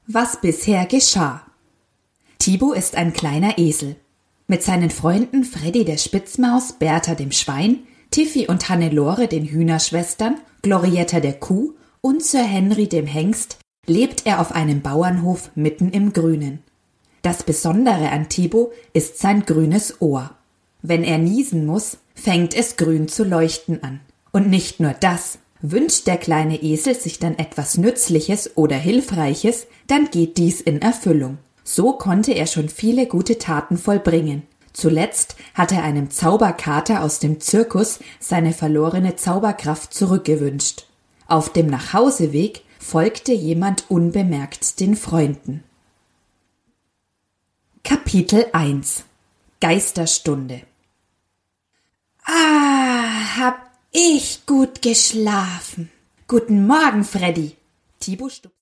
Was bisher geschah. Tibo ist ein kleiner Esel. Mit seinen Freunden Freddy der Spitzmaus, Bertha dem Schwein, Tiffy und Hannelore den Hühnerschwestern, Glorietta der Kuh und Sir Henry dem Hengst lebt er auf einem Bauernhof mitten im Grünen. Das Besondere an Tibo ist sein grünes Ohr. Wenn er niesen muss, fängt es grün zu leuchten an. Und nicht nur das. Wünscht der kleine Esel sich dann etwas Nützliches oder Hilfreiches, dann geht dies in Erfüllung. So konnte er schon viele gute Taten vollbringen. Zuletzt hat er einem Zauberkater aus dem Zirkus seine verlorene Zauberkraft zurückgewünscht. Auf dem Nachhauseweg folgte jemand unbemerkt den Freunden. Kapitel 1 Geisterstunde. Hab ich gut geschlafen. Guten Morgen, Freddy. Tibo stupste